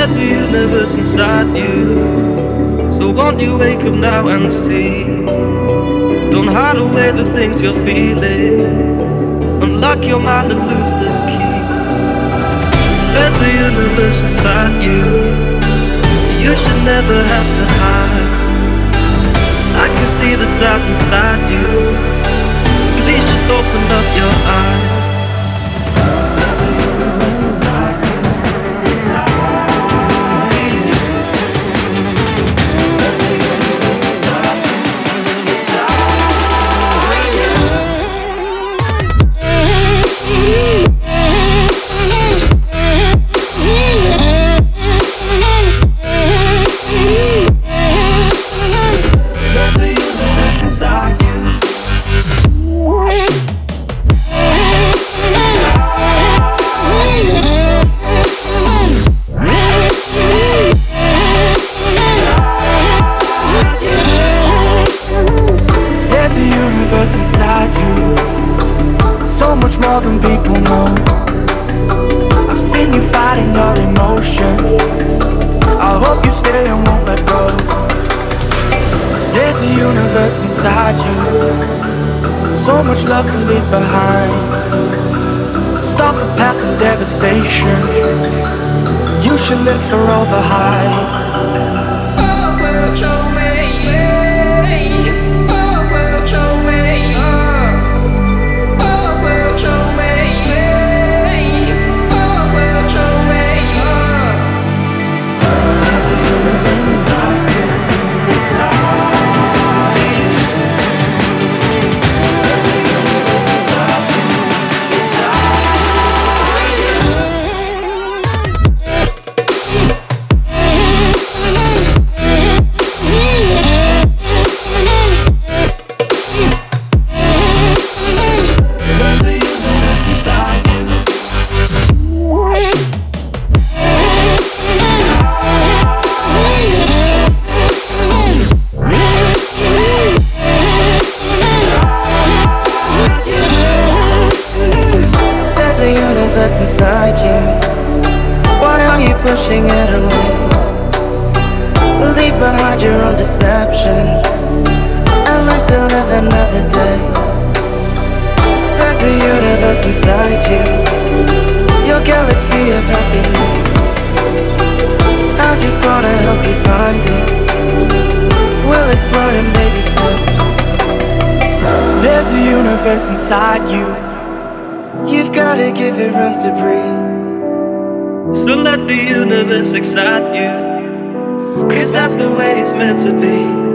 There's a universe inside you, so won't you wake up now and see? Don't hide away the things you're feeling. Unlock your mind and lose the key. There's a universe inside you. You should never have to hide. I can see the stars inside you. Please just open up your eyes. There's a universe inside you. Inside you, so much more than people know. I've seen you fighting your emotion. I hope you stay and won't let go. There's a universe inside you, so much love to leave behind. Stop the path of devastation. You should live for all the highs. Inside you, why are you pushing it away? Leave behind your own deception and learn to live another day. There's a universe inside you, your galaxy of happiness. I just wanna help you find it. We'll explore in baby steps. There's a universe inside you. You've gotta give it room to breathe. So let the universe excite you, 'cause that's the way it's meant to be.